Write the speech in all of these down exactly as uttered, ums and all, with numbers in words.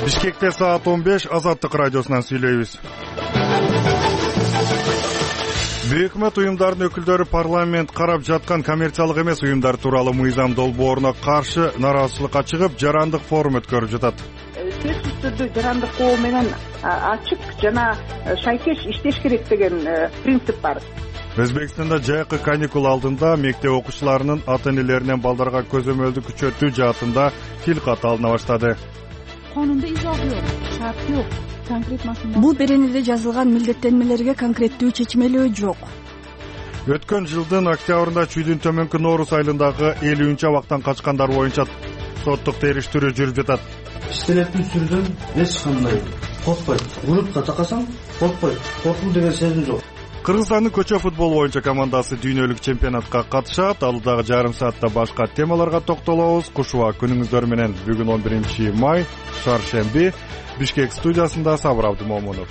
Бишкекте саат он беш, Азаттык радиосунан сүйлөйбүз. Өкмөт уюмдарынын өкүлдөрү парламент карап жаткан коммерциялык эмес уюмдар тууралуу мыйзам долбооруна каршы нааразычылыкка чыгып, жарандык форум өткөрүп жатат. Сөзсүз түрдө жарандык кол менен ачык жана шайкеш иштеш керек деген принцип бар. Өзбекстанда жайкы каникул алдында мектеп окуучуларынын ата-энелеринен балдарга көзөмөлдү күчөтүү жаатында тил кат алына баштады. Канунда изох жок, шарт жок. Бул беренеде жазылган милдеттенмелерге конкреттүү чечмелөө жок. Өткөн жылдын октябрында Чүйдүн төмөнкү Нооруз айылындагы элүүнчү абактан качкандар боюнча соттук териштирүү жүрүп жатат. Иштелетін сүрдөн эч кандай коркпойт. Урутка такасаң коркпойт. Коркуу деген сезим жок. Кыргызстандын көчө футбол боюнча командасы дүйнөлүк чемпионатка катышат. Ал дагы жарым саатта башка темаларга токтолобуз. Кушуа күнүңүздөр менен бүгүн он биринчи май, шаршемби, Бишкек студиясында Сабыр Абдымомунов.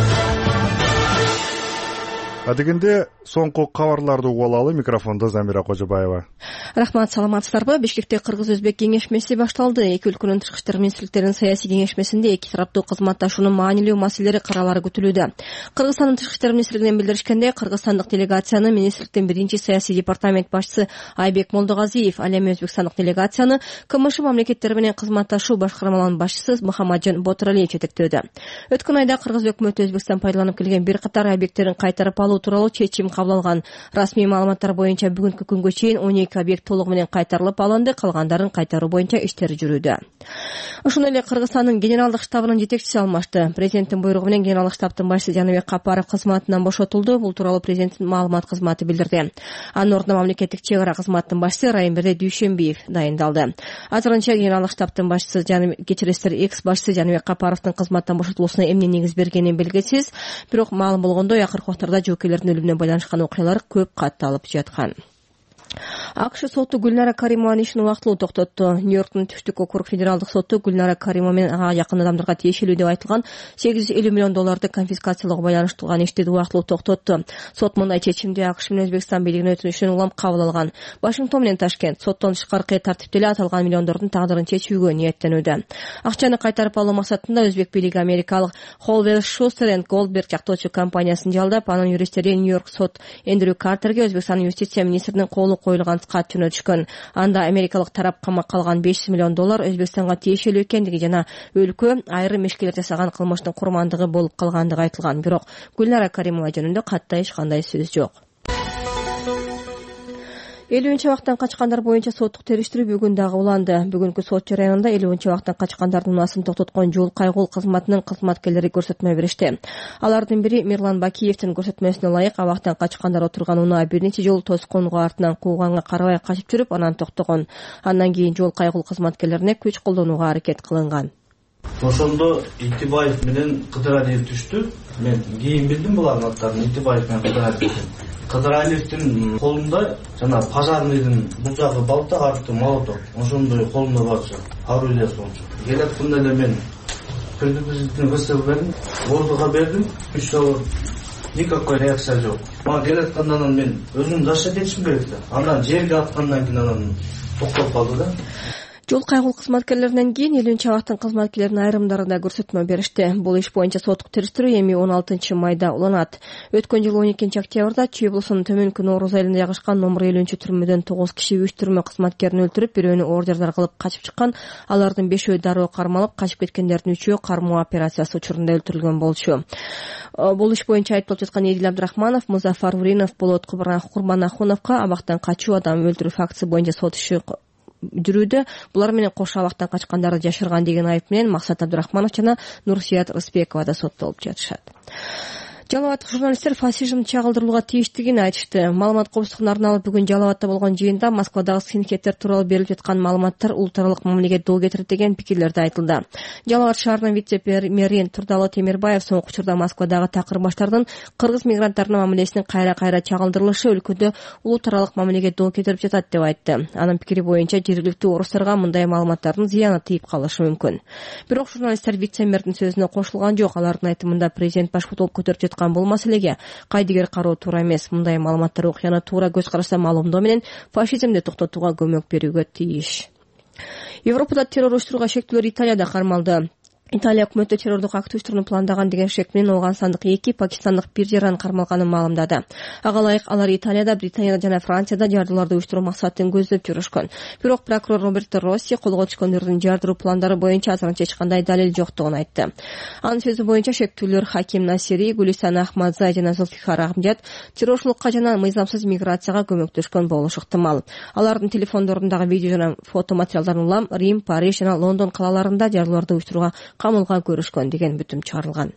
Адегенде соңку кабарларды угуп алалы. Микрофондо Замира Кожобаева. Рахмат, саламатсыздарбы? Бишкекте кыргыз-өзбек кеңешмеси башталды. Эки өлкөнүн тышкы иштер министрликтеринин саясий кеңешмесинде эки тараптуу кызматташуунун маанилүү маселелери каралары күтүлүүдө. Кыргызстандын тышкы иштер министрлигинен билдиришкенде, кыргызстандык делегацияны министрликтин биринчи саясий департамент башчысы Айбек Молдогазиев, ал эми өзбекстандык делегацияны КМШ мамлекеттери менен кызматташуу башкармаларынын башчысы Мухаммаджон Ботуралиев жетектөөдө. Өткөн айда кыргыз өкмөтү Өзбекстан пайдаланып келген бир катар объекттерин кайтарып алуу тууралуу чечим кабыл алган. Расмий маалыматтар боюнча бүгүнкү күнгө чейин он эки объект толугу менен кайтарылып алынды, калгандарын кайтаруу боюнча иштер жүрүүдө. Ошондой эле Кыргызстандын генералдык штабынын жетекчиси алмашты. Президенттин буйругу менен генералдык штабтын башчысы Жаныбек Капаров кызматынан бошотулду. Бул тууралуу президенттин маалымат кызматы билдирди. Анын ордуна мамлекеттик чек ара кызматынын башчысы Райымберди Дүйшөнбиев дайындалды. Азырынча генералдык штабтын башчысы Жаныбек кечиресиздер экс башчысы Жаныбек Капаровдун кызматтан бошотулуусуна эмне негиз бергени белгисиз. Бирок маалым болгондой, акыркы убактарда жоокейлердин өлүмүнө байланышкан окуялар көп катталып жаткан. АКШ соту Гүлнара Каримованын ишин убактылуу токтотту. Нью-Йорктун түштүк округ федералдык соту Гүлнара Каримова менен ага жакын адамдарга тиешелүү деп айтылган сегиз жүз элүү миллион долларды конфискациялоого байланыштырган ишти убактылуу токтотту. Сот мындай чечимди АКШ менен Өзбекстан бийлигинин өтүнүшүнөн улам кабыл алган. Вашингтон менен Ташкент соттон тышкаркы тартипте эле аталган миллиондордун тагдырын чечүүгө ниеттенүүдө. Акчаны кайтарып алуу максатында Өзбек бийлиги америкалык Холвер Шустер энд Голдберг жактоочу компаниясын жалдап, анын юристтери Нью-Йорк сот Эндрю Картерге Өзбекстандын юстиция министринин колу коюлган кат жөнөтүшкөн. Анда америкалык тарап камакка алган беш жүз миллион доллар Өзбекстанга тиешелүү экендиги жана өлкө айрым ишкерлер жасаган кылмыштын курмандыгы болуп калгандыгы айтылган. Бирок Гүлнара Каримова жөнүндө катта эч кандай сөз жок. элүүнчү абактан качкандар боюнча соттук териштирүү бүгүн дагы уланды. Бүгүнкү сот жарыянында элүүнчү абактан качкандардын унаасын токтоткон жол кайгул кызматынын кызматкерлери көрсөтмө беришти. Алардын бири Мирлан Бакиевдин көрсөтмөсүнө ылайык абактан качкандар отурган унаа бир нече жолу тоскоонго артынан кууганга карабай качып жүрүп, анан токтогон. Андан кийин жол кайгул кызматкерлерине күч колдонууга аракет кылынган. Ошондо Итибаев менен Кыдыралиев түштү. Мен кийин билдим булардын аттарын. Итибаев менен Кыдыралиев. Кыдыралиевдин колунда жана пожарныйдын бул жагы балта, арты молоток. Ошондой колунда барча. Орудие сончу. Келатканда эле мен предупредительный выстрел бердим. Воздуха бердим. Үч жолу никакой реакция жок. Мага келаткандан мен өзүм защит этишим керек да. Андан жерге аткандан кийин анан токтоп калды да. Жол кайгул кызматкерлеринен кийин элүүнчү абактын кызматкерлеринин айрымдары да көрсөтмө беришти. Бул иш боюнча соттук териштирүү эми он алтынчы майда уланат. Өткөн жылы он экинчи октябрда Чүй облусунун төмөнкү Нооруз айылында жайгашкан номер элүүнчү түрмөдөн тогуз киши үч түрмө кызматкерин өлтүрүп, бирөөнү ордердар кылып качып чыккан. Алардын бешөө дароо кармалып, качып кеткендердин үчөө кармоо операциясы учурунда өлтүрүлгөн болчу. Бул иш боюнча айыпталып жаткан Эдил Абдрахманов, Музафар Уринов, Болот Курманахуновго абактан качуу, адам өлтүрүү фактысы боюнча сот иши жүрүүдө. Булар менен кошо абактан качкандарды жашырган деген айып менен Максат Абдрахманов жана Нурсият Рыспекова да соттолуп жатышат. Жалал Абадтык журналисттер фашизм чагылдырылууга тийиштигин айтышты. Маалымат коопсуздугунун арналуу бүгүн Жалал Абадта болгон жыйында Москвадагы скинхедтер тууралуу берилип жаткан маалыматтар улуттаралык мамилеге доо кетирет деген пикирлерди айтылды. Жалал Абад шаарынын вице-мэри Турдалы Темирбаев соңку учурда Москвадагы такыр баштардын кыргыз мигранттарынын мамилесинин кайра-кайра чагылдырылышы өлкөдө улуттаралык мамилеге доо кетирип жатат деп айтты. Анын пикири боюнча жергиликтүү орустарга мындай маалыматтардын зыяны тийип калышы мүмкүн. Бирок журналисттер вице-мэрдин сөзүнө кошулган жок. Алардын айтымында президент баш болуп көтөрүп жаткан бул маселеге кайдыгер кароо туура эмес. Мындай маалыматтар окуяны туура көз карашта маалымдоо менен фашизмди токтотууга көмөк берүүгө тийиш. Европада террор уюштурууга шектүүлөр Италияда кармалды. Италия өкмөтү террордук акт уюштурууну пландаган деген шек менен Ооганстандык эки, пакистандык бир жаран кармалганын маалымдады. Ага ылайык алар Италияда, Британияда жана Францияда жардууларды уюштуруу максатын көздөп жүрүшкөн. Бирок прокурор Роберто Росси колго түшкөндөрдүн жардыруу пландары боюнча азырынча эч кандай далил жоктугун айтты. Анын сөзү боюнча шектүүлөр Хаким Насири, Гулисан Ахмадзай жана Зулфикар Ахмжат террорчулукка жана мыйзамсыз миграцияга көмөктөшкөн болушу ыктымал. Алардын телефондорундагы видео жана фото материалдарын улам Рим, Париж жана Лондон калаларында жардууларды уюштурууга камылга көрүшкөн деген бүтүм чыгарылган.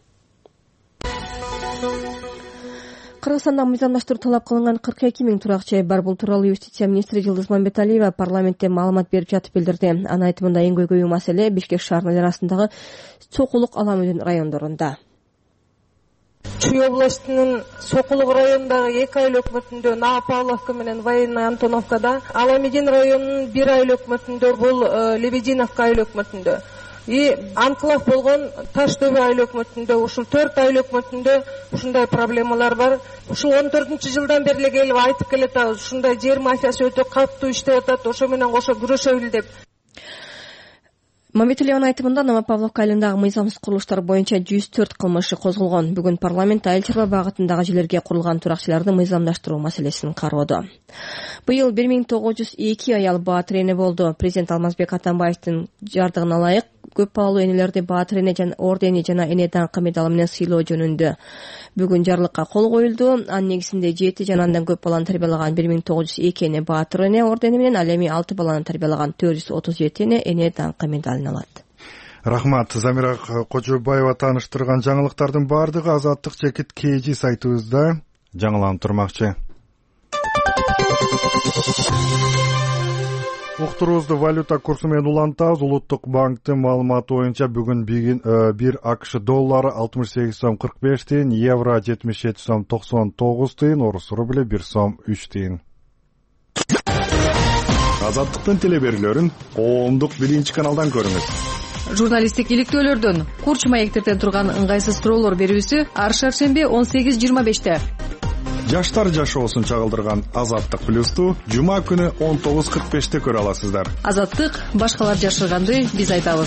Кыргызстанда мыйзамдаштыруу талап кылынган кырк эки миң турак жай бар. Бул тууралуу юстиция министри Жылдыз Мамбеталиева парламентте маалымат берип жатып билдирди. Анын айтымында эң көйгөйүү маселе Бишкек шаарынын арасындагы Сокулук Аламүдүн райондорунда. Чүй областынын Сокулук районундагы эки айыл өкмөтүндө Наа Павловка менен Военная Антоновкада, Аламедин районунун бир айыл өкмөтүндө бул Лебединовка айыл өкмөтүндө и анклав болгон Таш дөбө айыл өкмөтүндө, ушул төрт айыл өкмөтүндө ушундай проблемалар бар. Ушул он төртүнчү жылдан бери келип айтып келатабыз, ушундай жер мафиясы өтө катуу иштеп атат, ошо менен кошо күрөшөбүл деп. Мамбеталиеванын айтымында Наа Павловка айылындагы мыйзамсыз курулуштар боюнча жүз төрт кылмыш козголгон. Бүгүн парламент айыл чарба багытындагы жерлерге курулган туракчыларды мыйзамдаштыруу маселесин кароодо. Быйыл бир миң тогуз жүз эки аял баатыр эне болду. Президент Алмазбек Атамбаевдин жардыгына ылайык көп балалуу энелерди баатыр эне жана ордени жана эне даңкы медалы менен сыйлоо жөнүндө бүгүн жарлыкка кол коюлду. Анын негизинде жети жана андан көп баланы тарбиялаган бир миң тогуз жүз эки эне баатыр эне ордени менен, ал эми алты баланы тарбиялаган төрт жүз отуз жети эне эне даңкы медалын алат. Рахмат. Замира Кожобаева тааныштырган жаңылыктардын баардыгы Азаттык Чекит Кежи сайтыбызда жаңыланып турмакчы. Уктуруубузду валюта курсу менен улантабыз. Улуттук банктын маалыматы боюнча бүгүн бир АКШ доллары алтымыш сегиз сом кырк беш тыйын, евро жетимиш жети сом токсон тогуз тыйын, орус рубль бир сом үч тыйын. Азаттыктын телеберүүлөрүн коомдук биринчи каналдан көрүңүз. Журналисттик иликтөөлөрдөн, курч маектерден турган ыңгайсыз суроолор берүүсү ар шаршемби он сегиз жыйырма беште. Жаштар жашоосун чагылдырган Азаттык плюсту жума күнү он тогуз кырк беште көрө аласыздар. Азаттык башкалар жашырганды биз айтабыз.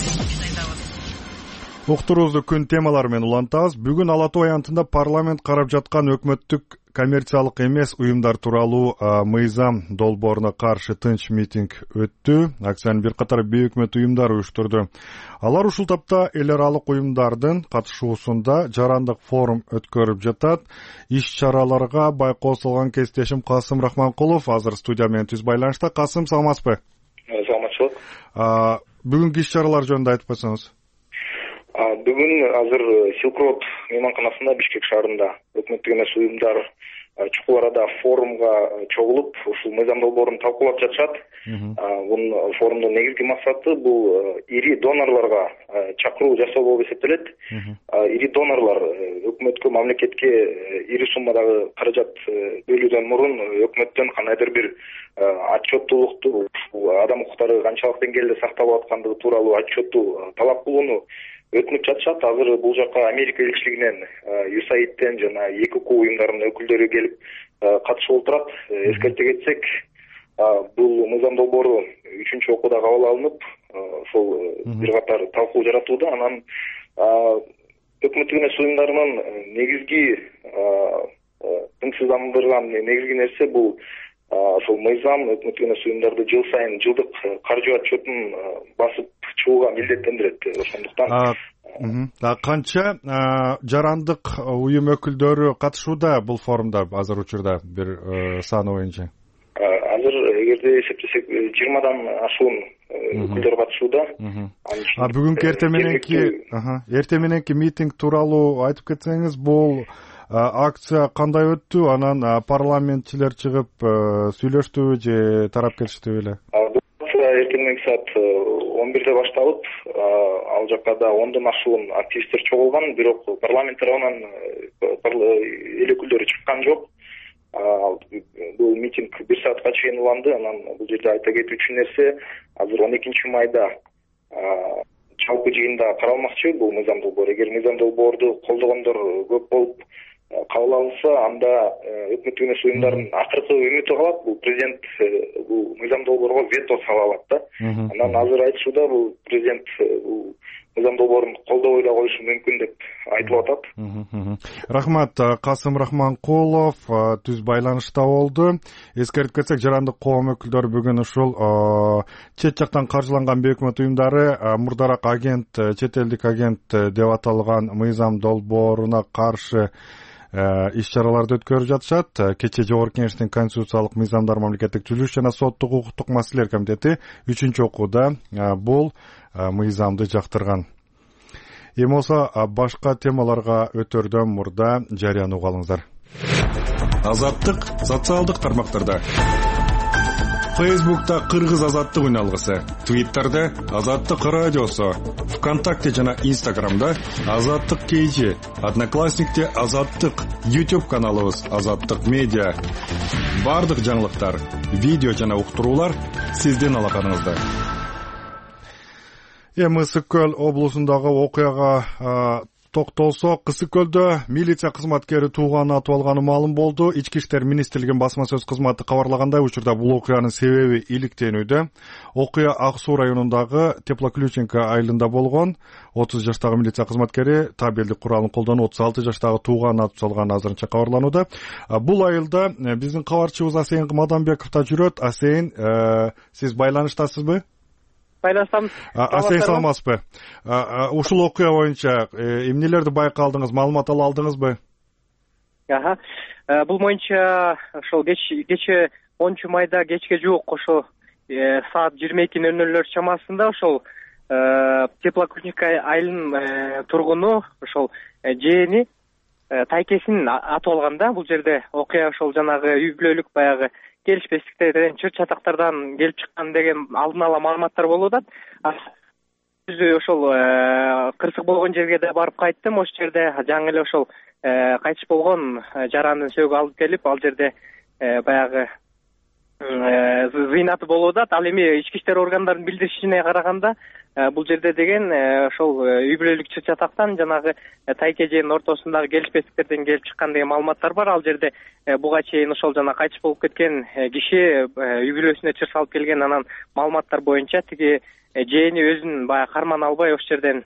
Уктуруубузду күн темалары менен улантабыз. Бүгүн Ала Тоо аянтында парламент карап жаткан өкмөттүк коммерциялык эмес уюмдар тууралуу мыйзам долбооруна каршы тынч митинг өттү. Акциянын бир катар бейөкмөт уюмдары уюштурду. Алар ушул тапта эл аралык уюмдардын катышуусунда жарандык форум өткөрүп жатат. Иш-чараларга байкоо салган кесиптешим Касым Рахманкулов азыр студия менен түз байланышта. Касым, саламатсызбы? Саламатчылык. Бүгүнкү иш-чаралар жөнүндө айтып койсоңуз. Бүгүн азыр Silk Road мейманканасында Бишкек шаарында өкмөттүк эмес уюмдар чукул арада форумга чогулуп, ушул мыйзам долбоорун талкуулап жатышат. Бунун форумдун негизги максаты бул ири донорлорго чакыруу жасоо болуп эсептелет. Ири донорлор өкмөткө, мамлекетке ири суммадагы каражат бөлүүдөн мурун өкмөттөн кандайдыр бир отчеттуулукту, адам укуктары канчалык деңгээлде сакталып аткандыгы тууралуу отчетту талап кылууну өтүнүп жатышат. Азыр бул жака Америка элчилигинен, ю эс эй ай ден жана и ка ка уюмдарынын өкүлдөрү келип катышып отурат. Эскерте кетсек, бул мыйзам долбоору үчүнчү окууда кабыл алынып, ошол бир катар талкуу жаратууда. Анан өкмөттүк эмес уюмдарынын негизги тынчсыздандырган негизги нерсе бул ошол мыйзам өкмөттүк эмес уюмдарды жыл сайын жылдык каржы отчетун басып чыгууга милдеттендирет. Ошондуктан канча жарандык уюм өкүлдөрү катышууда бул форумда азыр учурда бир саны боюнча? Азыр эгерде эсептесек жыйырмадан ашуун өкүлдөр катышууда. Бүгүнкү эртең мененки эртең мененки митинг тууралуу айтып кетсеңиз, бул акция кандай өттү? Анан парламентчилер чыгып сүйлөштүбү же тарап кетиштиби эле? Эртең мененки саат он бирде башталып, ал жакка да ондон ашуун активисттер чогулган, бирок парламент тарабынан эл өкүлдөрү чыккан жок. Бул митинг бир саатка чейин уланды. Анан бул жерде айта кетүүчү нерсе, азыр он экинчи майда жалпы жыйында каралмакчы бул мыйзам долбоору. Эгер мыйзам долбоорду колдогондор көп болуп кабыл алынса, анда өкмөттүк эмес уюмдардын акыркы үмүтү калат. Бул президент бул мыйзам долбоорго вето сала алат да. Анан азыр айтышууда, бул президент бул мыйзам долбоорун колдобой эле коюшу мүмкүн деп айтылып атат. Рахмат. Касым Рахманкулов түз байланышта болду. Эскертип кетсек, жарандык коом өкүлдөрү бүгүн ушул чет жактан каржыланган бейөкмөт уюмдары мурдараак агент, чет элдик агент деп аталган мыйзам долбооруна каршы иш чараларды өткөрүп жатышат. Кечээ Жогорку Кеңештин Конституциялык мыйзамдар, мамлекеттик түзүлүш жана соттук укуктук маселелер комитети үчүнчү окууда бул мыйзамды жактырган. Эми болсо башка темаларга өтөрдөн мурда жарыяны угуп алыңыздар. Азаттык социалдык тармактарда. Фейсбукта Кыргыз азаттык үналгысы, Твиттерде Азаттык радиосу, ВКонтакте жана Инстаграмда Азаттык кейжи, Одноклассникте Азаттык, YouTube каналыбыз Азаттык медиа. Бардык жаңылыктар, видео жана уктуруулар сиздин алаканыңызда. Эми Ысык Көл облусундагы окуяга токтолсок, Ысык Көлдө милиция кызматкери тууганын атып алганы маалым болду. Ички иштер министрлигинин басма сөз кызматы кабарлагандай, учурда бул окуянын себеби иликтенүүдө. Окуя Ак Суу районундагы Теплоключенко айылында болгон. отуз жаштагы милиция кызматкери табелдик куралын колдонуп, отуз алты жаштагы тууганын атып салганы азырынча кабарланууда. Бул айылда биздин кабарчыбыз Асейин Мадамбеков да жүрөт. Асейин, сиз байланыштасызбы? Байланышамыз. Асейин, саламатсызбы? Ушул окуя боюнча эмнелерди байкалдыңыз, маалымат ала алдыңызбы? Аха. Бул боюнча ошол кечээ онунчу майда кечке жуук ошол саат жыйырма эки нөл нөлдөр чамасында ошол Теплоключенко айылынын тургуну ошол жээни тайкесин атып алган да. Бул жерде окуя ошол жанагы үй бүлөлүк баягы келишпестиктерден, чыр чатактардан келип чыккан деген алдын ала маалыматтар болуп атат. Өзү ошол кырсык болгон жерге да барып кайттым. Ошол жерде жаңы эле ошол кайтыш болгон жарандын сөөгү алып келип, ал жерде баягы зыйнаты болуп атат. Ал эми ички иштер органдарынын билдиришине караганда, бул жерде деген ошол үй бүлөлүк чыр чатактан жанагы тайке жээнин ортосундагы келишпестиктерден келип чыккан деген маалыматтар бар. Ал жерде буга чейин ошол жана кайтыш болуп кеткен киши үй бүлөсүнө чыр салып келген. Анан маалыматтар боюнча тиги жээни өзүн баягы карман албай ошол жерден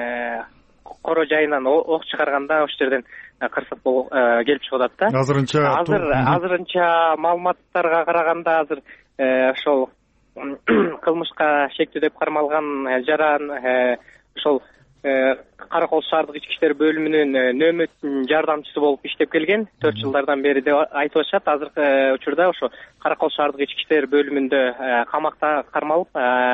коро жайынан ок чыгарганда ошол жерден кырсык болуп келип чыгып атат да. Азырынча азыр азырынча маалыматтарга караганда азыр ошол кылмышка шектүү деп кармалган жаран ошол Каракол шаардык ички иштер бөлүмүнүн нөмөт жардамчысы болуп иштеп келген төрт жылдардан бери деп айтып атышат. Азыркы учурда ошо Каракол шаардык ички иштер бөлүмүндө камакта кармалып,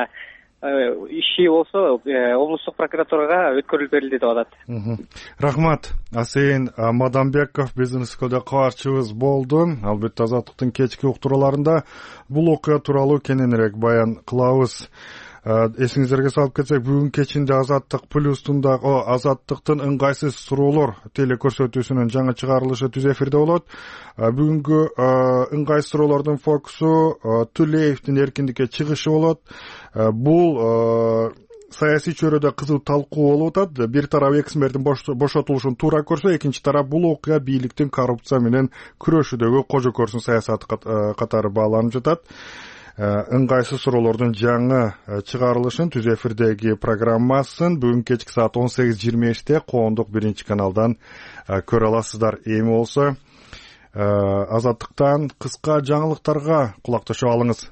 иши болсо облустук прокуратурага өткөрүлүп берилди деп атат. Рахмат. Асейин Мадамбеков биздин Ысыккөлдө кабарчыбыз болду. Албетте Азаттыктын кечки уктурууларында бул окуя тууралуу кененирээк баян кылабыз. Эсиңиздерге салып кетсек, бүгүн кечинде Азаттык плюстундагы Азаттыктын ыңгайсыз суроолор телекөрсөтүүсүнүн жаңы чыгарылышы түз эфирде болот. Бүгүнкү ыңгайсыз суроолордун фокусу Түлеевдин эркиндикке чыгышы болот. Бул саясий чөйрөдө кызуу талкуу болуп атат. Бир тарап эксмердин бошотулушун туура көрсө, экинчи тарап бул окуя бийликтин коррупция менен күрөшүүдөгү кожо көрсүн саясаты катары бааланып жатат. Ыңгайсыз суроолордун жаңы чыгарылышын түз эфирдеги программасын бүгүн кечки саат он сегиз жыйырма беште коомдук биринчи каналдан көрө аласыздар. Эми болсо Азаттыктан кыска жаңылыктарга кулакташып алыңыз.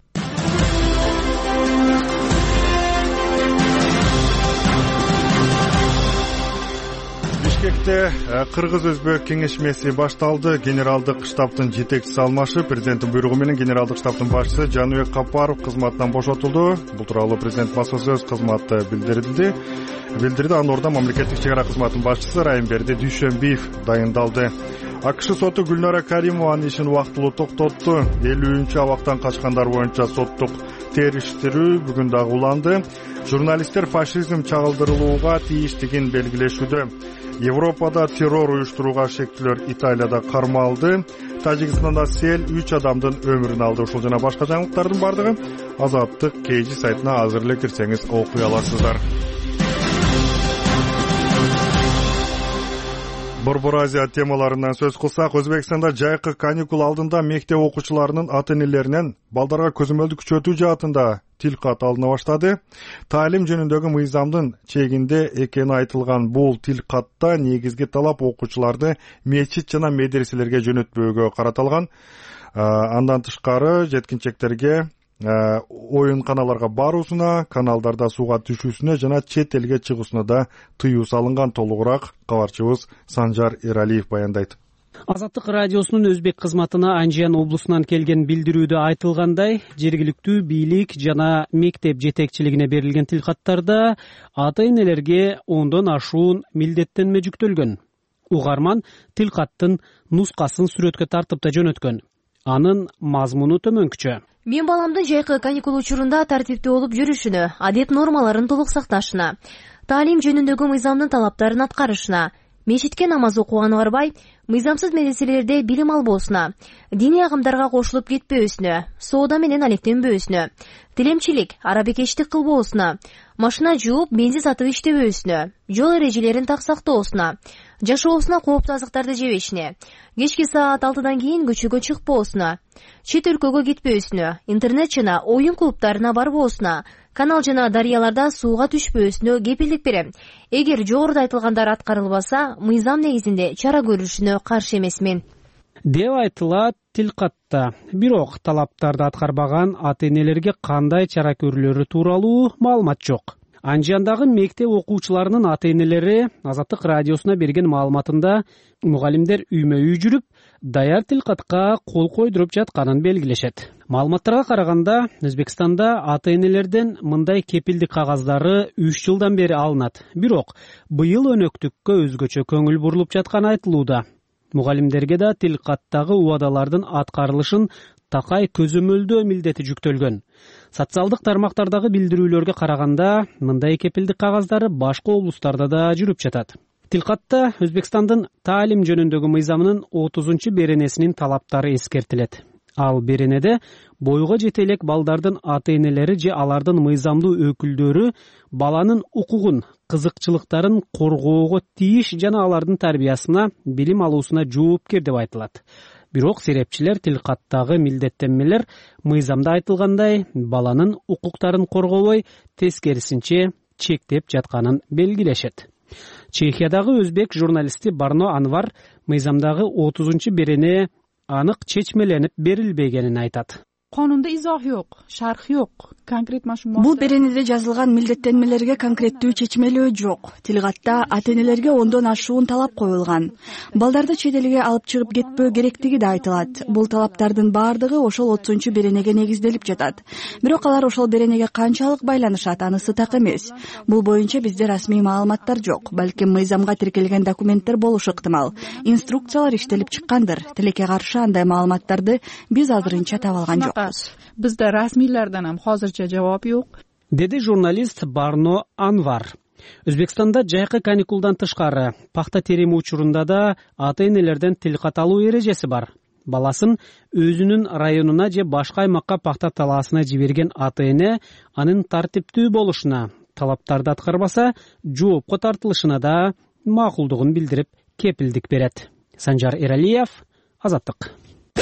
Бишкекте Кыргыз-Өзбек кеңешмеси башталды. Генералдык штабтын жетекчиси алмашып, президенттин буйругу менен генералдык штабтын башчысы Жаныбек Капаров кызматынан бошотулду. Бул тууралуу президент басма сөз кызматы билдирди. Билдирди. Анын ордуна мамлекеттик чек ара кызматынын башчысы Райымберди Дүйшөнбиев дайындалды. АКШ соту Гүлнара Каримованын ишин убактылуу токтотту. элүүнчү абактан качкандар боюнча соттук териштирүү бүгүн дагы уланды. Журналисттер фашизм чагылдырылууга тийиштигин белгилешүүдө. Европада террор уюштурууга шектүүлөр Италияда кармалды. Тажикстанда сел үч адамдын өмүрүн алды. Ушул жана башка жаңылыктардын бардыгы Азаттык кейжи сайтына азыр эле кирсеңиз окуй аласыздар. Борбор Азия темаларынан сөз кылсак, Өзбекстанда жайкы каникул алдында мектеп окуучуларынын ата-энелеринен балдарга көзөмөлдү күчөтүү жаатында тил кат алына баштады. Таалим жөнүндөгү мыйзамдын чегинде экени айтылган бул тил катта негизги талап окуучуларды мечит жана медреселерге жөнөтпөөгө каратылган. Андан тышкары жеткинчектерге оюнканаларга баруусуна, каналдарда сууга түшүүсүнө жана чет элге чыгуусуна да тыюу салынган. Толугураак кабарчыбыз Санжар Эралиев баяндайт. Азаттык радиосунун өзбек кызматына Анжиян облусунан келген билдирүүдө айтылгандай, жергиликтүү бийлик жана мектеп жетекчилигине берилген тилкаттарда ата-энелерге ондон ашуун милдеттенме жүктөлгөн. Угарман тилкаттын нускасын сүрөткө тартып да жөнөткөн. Анын мазмуну төмөнкүчө. Мен баламдын жайкы каникул учурунда тартиптүү болуп жүрүшүнө, адеп нормаларын толук сакташына, таалим жөнүндөгү мыйзамдын талаптарын аткарышына, мечитке намаз окуганы барбай, мыйзамсыз медреселерде билим албоосуна, диний агымдарга кошулуп кетпөөсүнө, соода менен алектенбөөсүнө, тилемчилик, арабекечтик кылбоосуна, машина жууп, бензин сатып иштебөөсүнө, жол эрежелерин так сактоосуна, жашоосуна кооптуу азыктарды жебешине, кечки саат алтыдан кийин көчөгө чыкпоосуна, чет өлкөгө кетпөөсүнө, интернет жана оюн клубтарына барбоосуна, канал жана дарыяларда сууга түшпөөсүнө кепилдик берем. Эгер жогоруда айтылгандар аткарылбаса, мыйзам негизинде чара көрүлүшүнө каршы эмесмин деп айтылат тилкатта. Бирок талаптарды аткарбаган ата-энелерге кандай чара көрүлөрү тууралуу маалымат жок. Анжияндагы мектеп окуучуларынын ата-энелери Азаттык радиосуна берген маалыматында мугалимдер үймө-үй жүрүп, даяр тилкатка кол койдуруп жатканын белгилешет. Маалыматтарга караганда, Өзбекстанда ата-энелерден мындай кепилдик кагаздары үч жылдан бери алынат. Бирок быйыл өнөктүккө өзгөчө көңүл бурулуп жатканы айтылууда. Мугалимдерге да тилкаттагы убадалардын аткарылышын такай көзөмөлдөө милдети жүктөлгөн. Социалдык тармактардагы билдирүүлөргө караганда, мындай кепилдик кагаздары башка облустарда да жүрүп жатат. Тилкатта Өзбекстандын таалим жөнүндөгү мыйзамынын отузунчу беренесинин талаптары эскертилет. Ал беренеде бойго жете элек балдардын ата-энелери же алардын мыйзамдуу өкүлдөрү баланын укугун, кызыкчылыктарын коргоого тийиш жана алардын тарбиясына, билим алуусуна жоопкер деп айтылат. Бирок серепчилер тилкаттагы милдеттенмелер мыйзамда айтылгандай баланын укуктарын коргобой, тескерисинче чектеп жатканын белгилешет. Чехиядагы өзбек журналисти Барно Анвар мыйзамдагы отузунчу берене анык чечмеленип берилбегенин айтат. Канунда изох жок, шарх жок. Конкрет машина. Бул беренеде жазылган милдеттенмелерге конкреттүү чечмелөө жок. Тилкатта ата-энелерге ондон ашуун талап коюлган. Балдарды чет элге алып чыгып кетпөө керектиги да айтылат. Бул талаптардын баардыгы ошол отузунчу беренеге негизделип жатат. Бирок алар ошол беренеге канчалык байланышат, анысы так эмес. Бул боюнча бизде расмий маалыматтар жок. Балким мыйзамга тиркелген документтер болушу ыктымал. Инструкциялар иштелип чыккандыр. Тилекке каршы андай маалыматтарды биз азырынча таба алган жок. Bizda rasmiylardan ham hozircha javob yo'q, dedi jurnalist Barno Anvar. Өзбекстанда жайкы каникулдан тышкары пахта терими учурунда да ата-энелерден тилкат алуу эрежеси бар. Баласын өзүнүн районуна же башка аймакка пахта талаасына жиберген ата-эне анын тартиптүү болушуна, талаптарды аткарбаса жоопко тартылышына да макулдугун билдирип кепилдик берет. Санжар Эралиев, Азаттык.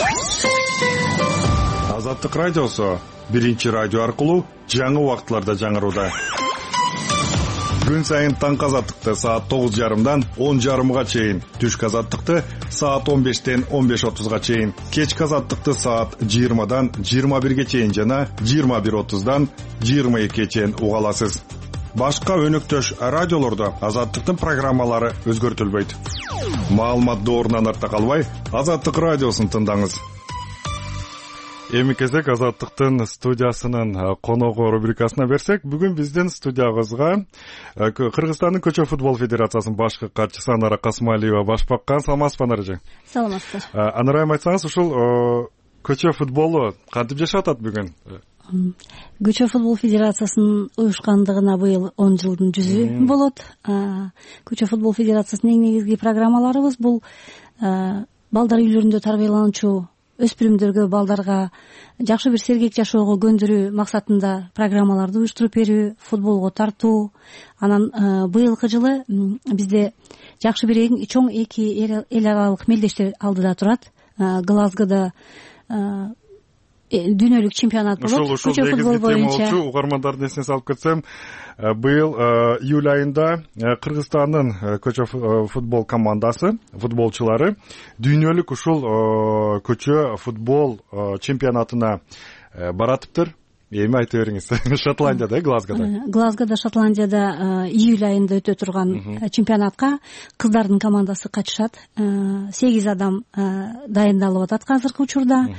Азаттык радиосу биринчи радио аркылуу жаңы убактыларда жаңырууда. Күн сайын таңкы азаттыкты саат тогуз жарымдан он жарымга чейин, түшкү азаттыкты саат он бештен он беш отузга чейин, кечки азаттыкты саат жыйырмадан жыйырма бирге чейин жана жыйырма бир отуздан жыйырма экиге чейин уга аласыз. Башка өнөктөш радиолордо азаттыктын программалары өзгөртүлбөйт. Маалымат доорунан артта калбай, Азаттык радиосун тыңдаңыз. Эми кезек Азаттыктын студиясынын коногу рубрикасына берсек, бүгүн биздин студиябызга Кыргызстандын Көчө футбол федерациясынын башкы катчысы Анара Касмалиева баш баккан. Саламатсызбы, Анара эже? Саламатсыздар. Анара айым, айтсаңыз, ушул көчө футболу кантип жашап атат бүгүн? Көчө футбол федерациясынын уюшкандыгына быйыл он жылдын жүзү болот. Көчө футбол федерациясынын эң негизги программаларыбыз бул балдар үйлөрүндө тарбиялануучу өспүрүмдөргө, балдарга жакшы бир сергек жашоого көндүрүү максатында программаларды уюштуруп берүү, футболго тартуу. Анан быйылкы жылы бизде жакшы бир эң чоң эки эл аралык мелдештер алдыда турат. Глазгода дүйнөлүк чемпионат болот ушул ушул негизги тема болчу. Угармандардын эсине салып кетсем, быйыл июль айында Кыргызстандын көчө футбол командасы, футболчулары дүйнөлүк ушул көчө футбол чемпионатына баратыптыр. Эми айта бериңиз. Шотландияда, Глазгода. Глазгода, Шотландияда июль айында өтө турган чемпионатка кыздардын командасы катышат. сегиз адам дайындалып атат азыркы учурда.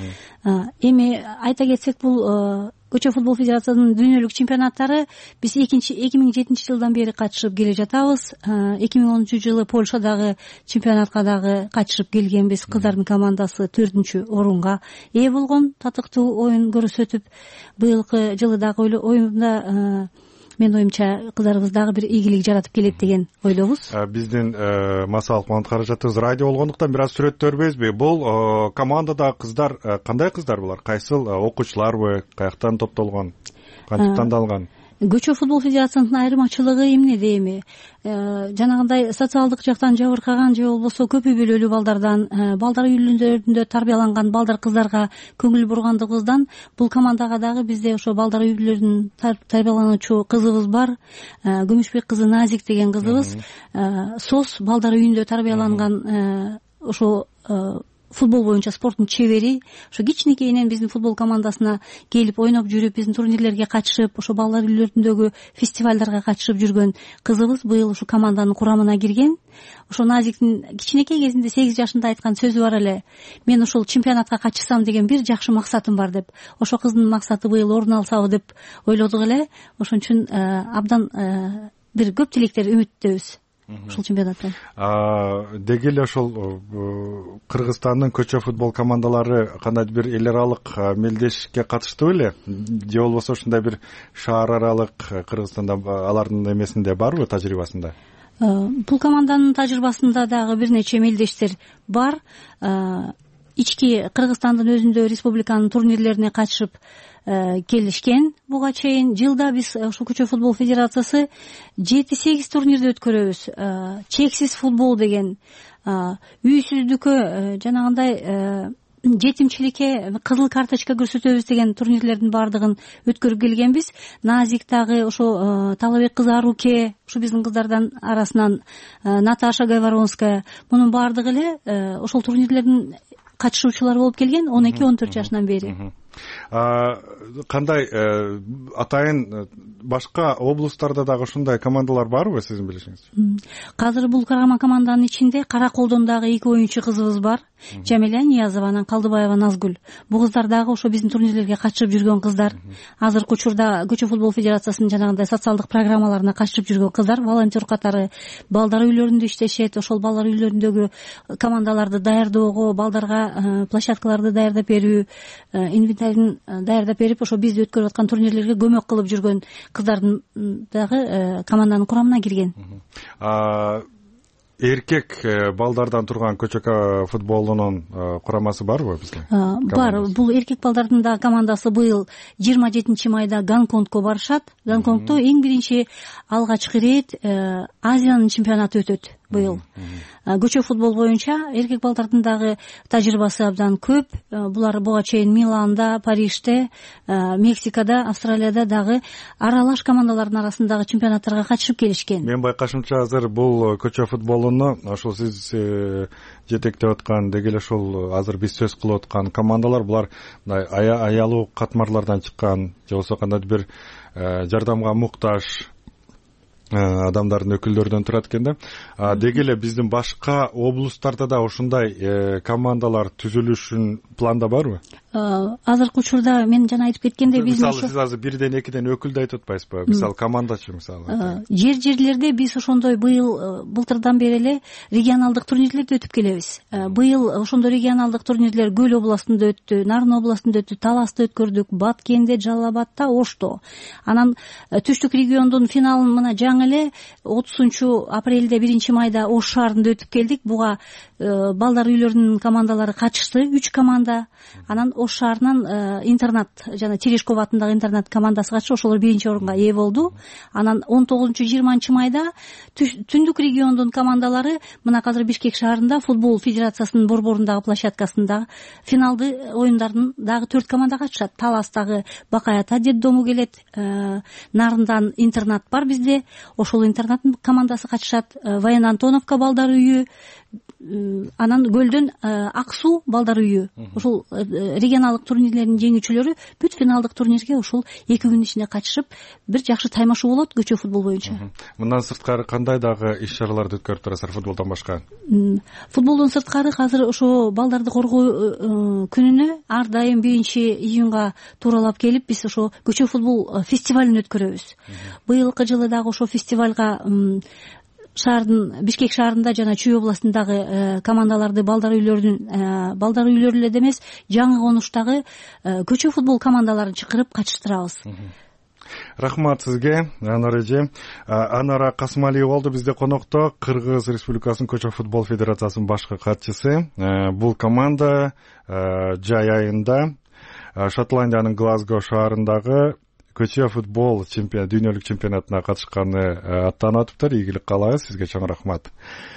Эми айта кетсек, бул көчө футбол федерациясынын дүйнөлүк чемпионаттары биз эки миң жетинчи жылдан бери катышып келе жатабыз. эки миң онунчу жылы Польшадагы чемпионатка дагы катышып келгенбиз. Кыздардын командасы төртүнчү орунга ээ болгон, татыктуу оюн көрсөтүп. Быйылкы жылы дагы оюнда менин оюмча кыздарыбыз дагы бир ийгилик жаратып келет деген ойлойбуз. Биздин массалык маалымат каражатыбыз радио болгондуктан бир аз сүрөттөрбөйбүзбү? Бул командадагы кыздар кандай кыздар булар? Кайсыл окуучуларбы? Каяктан топтолгон? Кантип тандалган? Көчө футбол федерациясынын айырмачылыгы эмнеде эми? Жанагындай социалдык жактан жабыркаган же болбосо көпү бөлөлүү балдардан, балдар үйлөрүндө тарбияланган балдар кыздарга көңүл бургандыгыбыздан бул командага дагы бизде ошо балдар үйлөрүнүн тарбиялануучу кызыбыз бар. Күмүшбек кызы Назик деген кызыбыз СОС балдар үйүндө тарбияланган ошо футбол боюнча спорттун чебери. Ошо кичинекейинен биздин футбол командасына келип ойноп жүрүп, биздин турнирлерге катышып, ошо балдар үйлөрүндөгү фестивалдарга катышып жүргөн кызыбыз быйыл ушу команданын курамына кирген. Ошо Назиктин кичинекей кезинде сегиз жашында айткан сөзү бар эле: мен ушул чемпионатка катышсам деген бир жакшы максатым бар деп. Ошо кыздын максаты быйыл орун алсабы деп ойлодук эле. Ошон үчүн абдан бир көп тилектер, үмүттөбүз ушул чемпионаттан. Деги эле ошол Кыргызстандын көчө футбол командалары кандайдыр бир эл аралык мелдешикке катышты беле? Же болбосо ушундай бир шаар аралык Кыргызстанда алардын эмесинде барбы, тажрыйбасында? Бул команданын тажрыйбасында дагы бир нече мелдештер бар. Ички Кыргызстандын өзүндө республиканын турнирлерине катышып келишкен. Буга чейин жылда биз ушул көчө футбол федерациясы жети сегиз турнирди өткөрөбүз. Чексиз футбол деген, үйсүздүккө, жанагындай жетимчиликке кызыл карточка көрсөтөбүз деген турнирлердин баардыгын өткөрүп келгенбиз. Назик дагы, ошо Талабек кызы Аруке, ушу биздин кыздардан арасынан Наташа Гайворонская, мунун баардыгы эле ошол турнирлердин катышуучулары болуп келген он эки он төрт жашынан бери. Кандай атайын башка облустарда дагы ушундай командалар барбы, сиздин билишиңизче? Азыр бул команданын ичинде Кара Колдон дагы эки оюнчу кызыбыз бар. Жамиля Ниязова, анан Калдыбаева Назгүл. Бул кыздар дагы ошо биздин турнирлерге катышып жүргөн кыздар. Азыркы учурда Көчө футбол федерациясынын жанагындай социалдык программаларына катышып жүргөн кыздар, волонтер катары балдар үйлөрүндө иштешет. Ошол балдар үйлөрүндөгү командаларды даярдоого, балдарга площадкаларды даярдап берүү, инвентарин даярдап берип, ошо биз өткөрүп аткан турнирлерге көмөк кылып жүргөн кыздардын дагы команданын курамына кирген. Эркек балдардан турган көчө футболунун курамасы барбы бизде? Бар. Бул эркек балдардын да командасы быйыл жыйырма жетинчи майда Гонконгко барышат. Гонконгдо эң биринчи алгачкы ирет Азиянын чемпионаты өтөт быйыл. Көчө футбол боюнча эркек балдардын дагы тажрыйбасы абдан көп. Булар буга чейин Миланда, Парижде, Мексикада, Австралияда дагы аралаш командалардын арасындагы чемпионаттарга катышып келишкен. Мен байкашымча азыр бул көчө футболуну ошол сиз жетектеп аткан, деги эле ошол азыр биз сөз кылып аткан командалар, булар аялуу катмарлардан чыккан, же болбосо кандайдыр бир жардамга муктаж адамдардын өкүлдөрүнөн турат экен да. Деги эле биздин башка облустарда да ушундай командалар түзүлүшүн планда барбы? Азыркы учурда мен жана айтып кеткендей, биз мисалы сиз азыр бирден экиден өкүлдү айтып атпайсызбы? Мисалы командачы мисалы. Жер-жерлерде биз ошондой быйыл былтырдан бери эле регионалдык турнирлерди өтүп келебиз. Быйыл ошондой регионалдык турнирлер Көл областында өттү, Нарын областында өттү, Таласта өткөрдүк, Баткенде, Жалал Абадта, Ошто. Анан түштүк региондун финалын мына жаңы карасаң эле отузунчу апрелде биринчи майда ош шаарында өтүп келдик. Буга балдар үйлөрүнүн командалары катышты, үч команда. Анан ош шаарынан интернат жана Терешков атындагы интернат командасы катышты, ошолор биринчи орунга ээ болду. Анан он тогузунчу жыйырманчы майда түндүк региондун командалары мына азыр Бишкек шаарында футбол федерациясынын борборундагы площадкасында финалды оюндардын дагы төрт команда катышат. Таластагы Бакай ата детдому келет, Нарындан интернат бар бизде, ошол интернаттын командасы катышат. Воен Антоновка балдар үйү, анан Көлдөн Ак суу балдар үйү. Ошол регионалдык турнирлердин жеңүүчүлөрү бүт финалдык турнирге ушул эки күнүн ичинде катышып, бир жакшы таймашуу болот көчө футбол боюнча. Мындан сырткары кандай дагы иш-чараларды өткөрүп турасыздар футболдон башка? Футболдон сырткары азыр ошо балдарды коргоо күнүнө ар дайым биринчи июнга тууралап келип биз ошо көчө футбол фестивалын өткөрөбүз. Быйылкы жылы дагы ошо фестивалга шаардын Бишкек шаарында жана Чүй областындагы командаларды балдар үйлөрүнүн балдар үйлөрү эле эмес, жаңы конуштагы көчө футбол командаларын чакырып катыштырабыз. Рахмат сизге, Анар эже. Анара Касымалиева болду бизде конокто, Кыргыз Республикасынын көчө футбол федерациясынын башкы катчысы. Бул команда жай айында Шотландиянын Глазго шаарындагы көчө футбол чемпион дүйнөлүк чемпионатына катышканы аттанып атыптыр. Ийгилик каалайбыз, сизге чоң рахмат.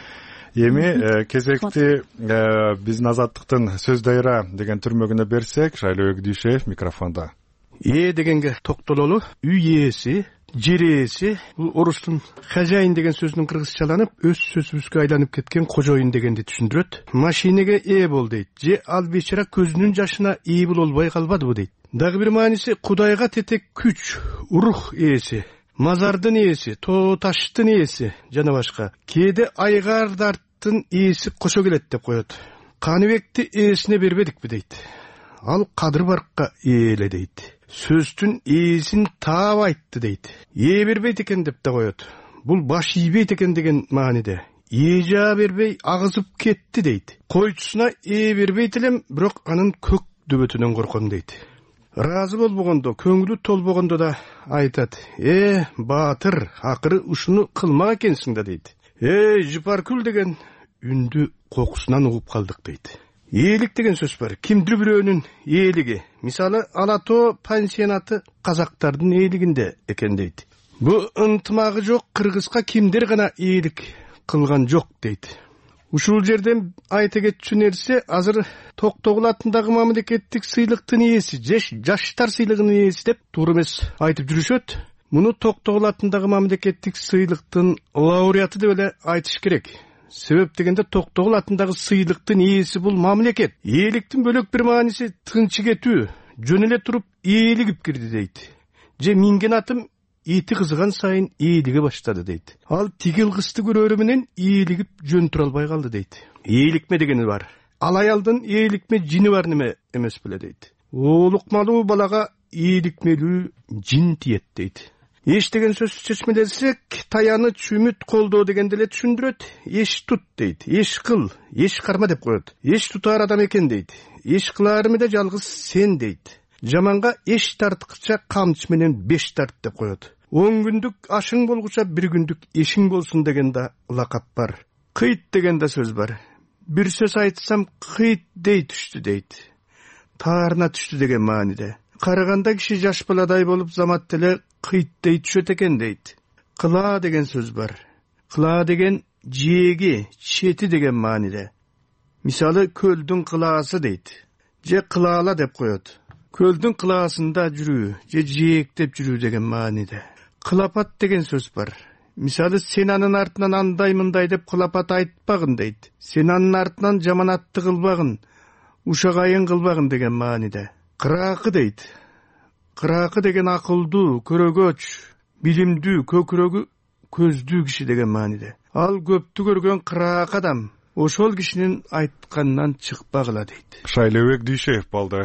Эми кезекти биздин Азаттыктын Сөз дайра деген түрмөгүнө берсек, Шайлоо Дүйшеев микрофондо. Ээ дегенге токтололу, үй ээси, жер ээси, бул орустун хозяин деген сөзүнүн кыргызчаланып, өз сөзүбүзгө айланып кеткен кожоюн дегенди түшүндүрөт. Машинеге ээ бол дейт, же ал бечара көзүнүн жашына ээ боло албай калбадыбы дейт. Дагы бир мааниси Кудайга тетек күч, рух ээси, мазардын ээси, тоо таштын ээси жана башка. Кээде айгардарттын ээси кошо келет деп коет. Каныбекти ээсине бербедикпи дейт. Ал Кадыр Баркка ээ эле дейт. Сөздүн ээсин таап айтты дейт. Ээ бербейт экен деп да коет. Бул баш ийбейт экен деген мааниде. Ээ жаа бербей агызып кетти дейт. Койчусуна ээ бербейт элем, бирок анын көк дөбөтүнөн корком дейт. Разы болбогондо, көңүлү толбогондо да айтат. Э, баатыр, акыры ушуну кылмак экенсиң да дейт. Э, Жыпаркүл деген үндү кокусунан угуп калдык дейт. Ээлик деген сөз бар. Кимдир бирөөнүн ээлиги. Мисалы, Алато пансионаты казактардын ээлигинде экен дейт. Бу ынтымагы жок кыргызга кимдир гана ээлик кылган жок дейт. Ушул жерден айта кетчү нерсе, азыр Токтогул атындагы мамлекеттик сыйлыктын ээси, жаштар сыйлыгынын ээси деп туура эмес айтып жүрүшөт. Муну Токтогул атындагы мамлекеттик сыйлыктын лауреаты деп эле айтыш керек. Себеп дегенде Токтогул атындагы сыйлыктын ээси бул мамлекет. Ээликтин бөлөк бир мааниси тынчы кетүү, жөн эле туруп ээлигип кирди дейт. Же минген атым ити кызыган сайын ээлиге баштады дейт. Ал тигил кысты көрөрү менен ээлигип жөн тура албай калды дейт. Ээликме дегени бар. Ал аялдын ээликме жини бар неме эмес беле дейт. Оолукмалуу балага ээликмелүү жин тиет дейт. Эш деген сөз чечмелесек, таяныч, үмүт, колдоо дегенди эле түшүндүрөт. Эш тут дейт. Эш кыл, эш карма деп коет. Эш тутар адам экен дейт. Эш кыларымы да жалгыз сен дейт. Жаманга эш тарткыча камчы менен беш тарт деп коет. Он күндүк ашың болгуча бир күндүк эшиң болсун деген да лакап бар. Кыйт деген да сөз бар. Бир сөз айтсам кыйт дей түштү дейт. Таарына түштү деген мааниде. Караганда киши жаш баладай болуп замат деле кыйт дей түшөт экен дейт. Кыла деген сөз бар. Кыла деген жээги, чети деген мааниде. Мисалы көлдүн кылаасы дейт. Же кылаала деп коет. Көлдүн кылаасында жүрүү, же жээктеп жүрүү деген мааниде. Кылапат деген сөз бар. Мисалы сен анын артынан андай мындай деп кылапат айтпагын дейт. Сен анын артынан жаманатты кылбагын, ушагайын кылбагын деген мааниде. Кыраакы дейт. Кыраакы деген акылдуу, көрөгөч, билимдүү, көкүрөгү көздүү киши деген мааниде. Ал көптү көргөн кыраак адам. Ошол кишинин айтканынан чыкпагыла дейт. Шайлообек Дүйшеев болду.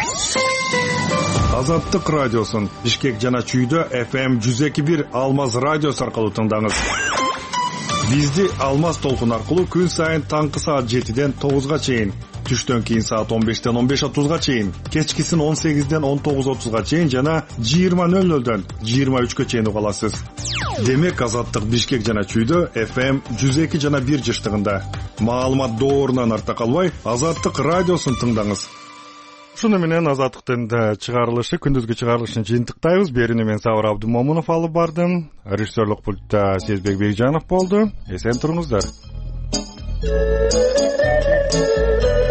Азаттык радиосун Бишкек жана Чүйдө эф эм жүз эки бир Алмаз радиосу аркылуу тыңдаңыз. Бизди Алмаз толкун аркылуу күн сайын таңкы саат жетиден тогузга чейин түштөн кийин саат он бештен он беш отузга чейин, кечкисин он сегизден он тогуз отузга чейин жана жыйырма нөл нөлдөн жыйырма үчкө чейин уга аласыз. Демек Азаттык Бишкек жана Чүйдө эф эм жүз эки жана бир жыштыгында. Маалымат доорунан артта калбай, Азаттык радиосун тыңдаңыз. Ушуну менен Азаттыктын чыгарылышы, күндүзгү чыгарылышын жыйынтыктайбыз. Берүүнү мен Сабыр Абдымомунов алып бардым. Режиссерлук пультта Сезбек Бекжанов болду. Эсен туруңуздар.